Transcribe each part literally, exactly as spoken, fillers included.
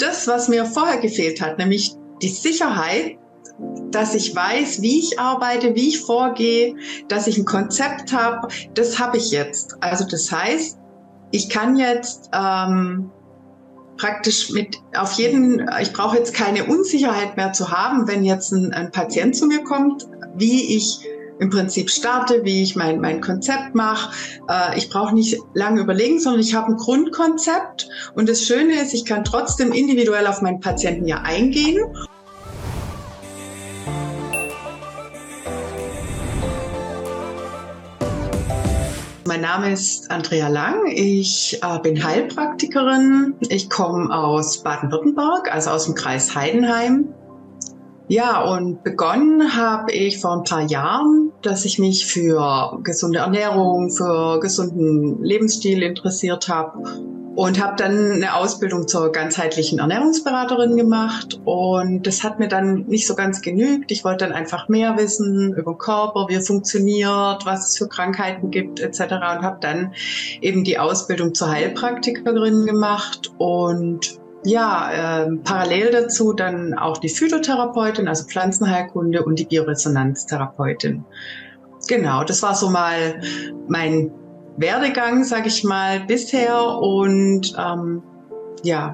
Das, was mir vorher gefehlt hat, nämlich die Sicherheit, dass ich weiß, wie ich arbeite, wie ich vorgehe, dass ich ein Konzept habe, das habe ich jetzt. Also das heißt, ich kann jetzt ähm, praktisch mit auf jeden, ich brauche jetzt keine Unsicherheit mehr zu haben, wenn jetzt ein, ein Patient zu mir kommt, wie ich im Prinzip starte, wie ich mein, mein Konzept mache. Äh, ich brauche nicht lange überlegen, sondern ich habe ein Grundkonzept. Und das Schöne ist, ich kann trotzdem individuell auf meinen Patienten ja eingehen. Mein Name ist Andrea Lang, ich äh, bin Heilpraktikerin, ich komme aus Baden-Württemberg, also aus dem Kreis Heidenheim. Ja, und begonnen habe ich vor ein paar Jahren, dass ich mich für gesunde Ernährung, für gesunden Lebensstil interessiert habe und habe dann eine Ausbildung zur ganzheitlichen Ernährungsberaterin gemacht und das hat mir dann nicht so ganz genügt. Ich wollte dann einfach mehr wissen über den Körper, wie er funktioniert, was es für Krankheiten gibt et cetera und habe dann eben die Ausbildung zur Heilpraktikerin gemacht und ja, äh, parallel dazu dann auch die Phytotherapeutin, also Pflanzenheilkunde und die Bioresonanztherapeutin. Genau, das war so mal mein Werdegang, sage ich mal, bisher und ähm, ja,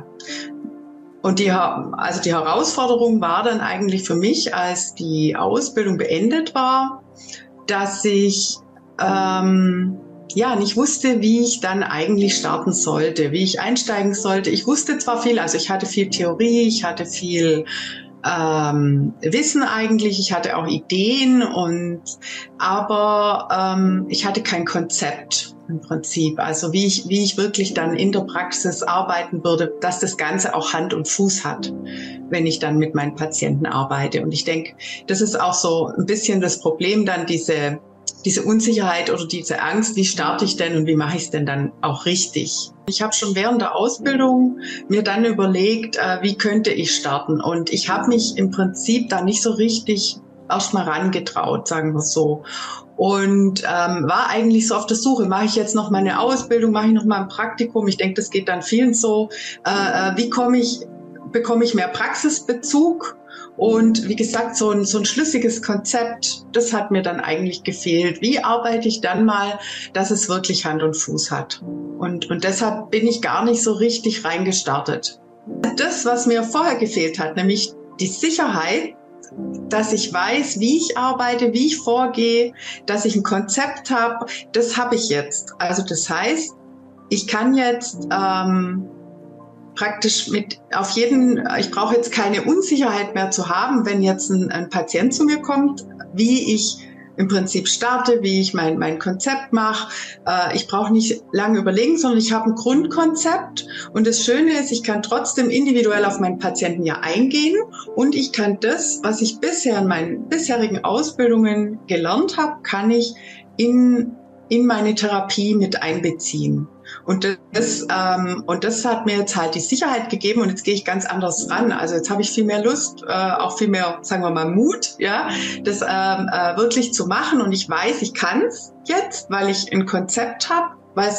und die, also die Herausforderung war dann eigentlich für mich, als die Ausbildung beendet war, dass ich ähm, ja, nicht wusste, wie ich dann eigentlich starten sollte, wie ich einsteigen sollte. Ich wusste zwar viel, also ich hatte viel Theorie, ich hatte viel ähm, Wissen eigentlich, ich hatte auch Ideen und aber ähm, ich hatte kein Konzept im Prinzip, also wie ich wie ich wirklich dann in der Praxis arbeiten würde, dass das Ganze auch Hand und Fuß hat, wenn ich dann mit meinen Patienten arbeite. Und ich denke, das ist auch so ein bisschen das Problem, dann diese diese Unsicherheit oder diese Angst, wie starte ich denn und wie mache ich es denn dann auch richtig? Ich habe schon während der Ausbildung mir dann überlegt, äh, wie könnte ich starten? Und ich habe mich im Prinzip da nicht so richtig erstmal rangetraut, sagen wir so. Und ähm, war eigentlich so auf der Suche, mache ich jetzt noch mal eine Ausbildung, mache ich noch mal ein Praktikum? Ich denke, das geht dann vielen so. Äh, wie komme ich, bekomme ich mehr Praxisbezug? Und wie gesagt, so ein, so ein schlüssiges Konzept, das hat mir dann eigentlich gefehlt. Wie arbeite ich dann mal, dass es wirklich Hand und Fuß hat? Und, und deshalb bin ich gar nicht so richtig reingestartet. Das, was mir vorher gefehlt hat, nämlich die Sicherheit, dass ich weiß, wie ich arbeite, wie ich vorgehe, dass ich ein Konzept habe, das habe ich jetzt. Also das heißt, ich kann jetzt ähm, praktisch mit auf jeden, ich brauche jetzt keine Unsicherheit mehr zu haben, wenn jetzt ein, ein Patient zu mir kommt, wie ich im Prinzip starte, wie ich mein, mein Konzept mache. Äh, ich brauche nicht lange überlegen, sondern ich habe ein Grundkonzept. Und das Schöne ist, ich kann trotzdem individuell auf meinen Patienten ja eingehen und ich kann das, was ich bisher in meinen bisherigen Ausbildungen gelernt habe, kann ich in in meine Therapie mit einbeziehen. Und das, ähm, und das hat mir jetzt halt die Sicherheit gegeben und jetzt gehe ich ganz anders ran. Also jetzt habe ich viel mehr Lust, äh, auch viel mehr, sagen wir mal, Mut, ja, das ähm, äh, wirklich zu machen. Und ich weiß, ich kann es jetzt, weil ich ein Konzept habe, weil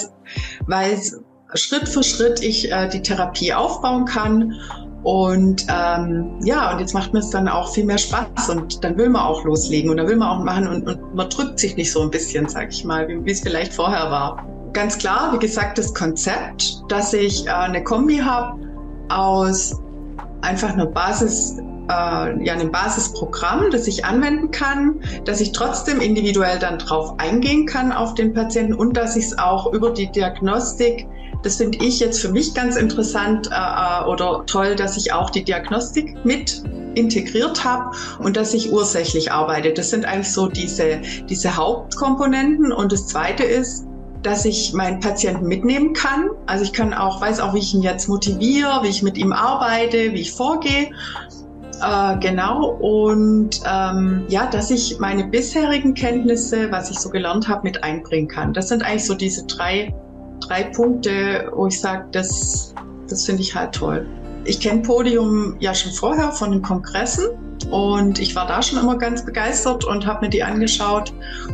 es Schritt für Schritt ich äh, die Therapie aufbauen kann. Und ähm, ja, und jetzt macht mir es dann auch viel mehr Spaß und dann will man auch loslegen und dann will man auch machen und, und man drückt sich nicht so ein bisschen, sag ich mal, wie es vielleicht vorher war. Ganz klar, wie gesagt, das Konzept, dass ich äh, eine Kombi habe aus einfach einer Basis, äh, ja, einem Basisprogramm, das ich anwenden kann, dass ich trotzdem individuell dann drauf eingehen kann auf den Patienten und dass ich es auch über die Diagnostik, das finde ich jetzt für mich ganz interessant äh, oder toll, dass ich auch die Diagnostik mit integriert habe und dass ich ursächlich arbeite. Das sind eigentlich so diese, diese Hauptkomponenten. Und das Zweite ist, dass ich meinen Patienten mitnehmen kann. Also ich kann auch, weiß auch, wie ich ihn jetzt motiviere, wie ich mit ihm arbeite, wie ich vorgehe. Äh, genau. Und ähm, ja, dass ich meine bisherigen Kenntnisse, was ich so gelernt habe, mit einbringen kann. Das sind eigentlich so diese drei Drei Punkte, wo ich sage, das, das finde ich halt toll. Ich kenne Podium ja schon vorher von den Kongressen und ich war da schon immer ganz begeistert und habe mir die angeschaut.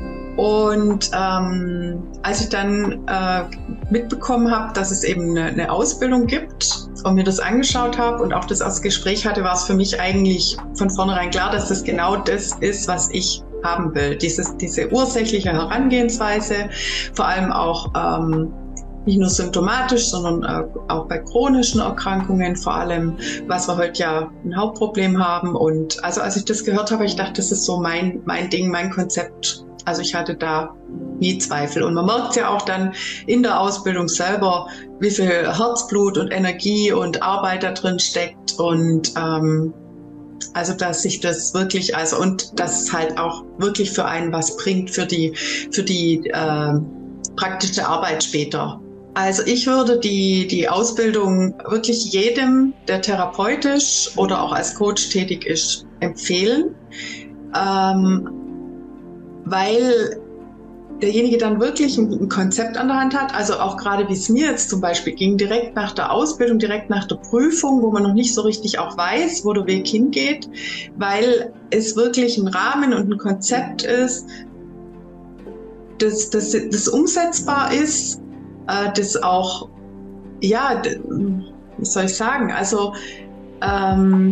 Und ähm, als ich dann äh, mitbekommen habe, dass es eben eine, eine Ausbildung gibt und mir das angeschaut habe und auch das als Gespräch hatte, war es für mich eigentlich von vornherein klar, dass das genau das ist, was ich haben will. Dieses, diese ursächliche Herangehensweise, vor allem auch ähm, nicht nur symptomatisch, sondern äh, auch bei chronischen Erkrankungen, vor allem, was wir heute ja ein Hauptproblem haben. Und also als ich das gehört habe, ich dachte, das ist so mein, mein Ding, mein Konzept. Also ich hatte da nie Zweifel. Und man merkt ja auch dann in der Ausbildung selber, wie viel Herzblut und Energie und Arbeit da drin steckt. Und ähm, also dass sich das wirklich, also und dass es halt auch wirklich für einen was bringt für die, für die äh, praktische Arbeit später. Also ich würde die, die Ausbildung wirklich jedem, der therapeutisch oder auch als Coach tätig ist, empfehlen, ähm, weil derjenige dann wirklich ein, ein Konzept an der Hand hat, also auch gerade wie es mir jetzt zum Beispiel ging, direkt nach der Ausbildung, direkt nach der Prüfung, wo man noch nicht so richtig auch weiß, wo der Weg hingeht, weil es wirklich ein Rahmen und ein Konzept ist, das, das, das umsetzbar ist, das auch, ja, wie soll ich sagen, also ähm,